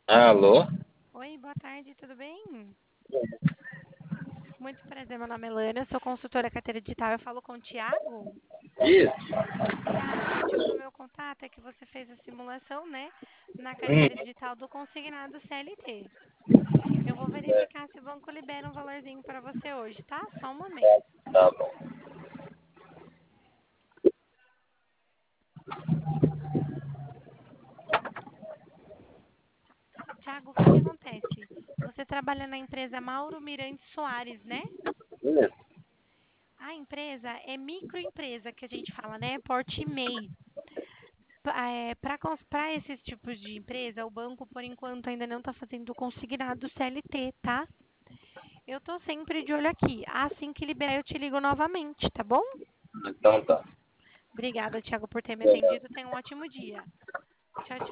Alô? Oi, boa tarde, tudo bem? Muito prazer, meu nome é Lana, sou consultora carteira digital. Eu falo com o Thiago. Isso. Thiago, o motivo do meu contato é que você fez a simulação, né, na carteira Hum, digital do consignado CLT. Eu vou verificar se o banco libera um valorzinho para você hoje, tá? Só um momento. tá bom. Thiago, o que que acontece? Você trabalha na empresa Mauro Mirante Soares, né? Isso. A empresa é microempresa, que a gente fala, né? Porte MEI. Para esses tipos de empresa, o banco, por enquanto, ainda não está fazendo o consignado CLT, tá? Eu tô sempre de olho aqui. Assim que liberar, eu te ligo novamente, tá bom? Então tá. Obrigada, Thiago, por ter me Beleza. atendido. Tenha um ótimo dia. Tchau,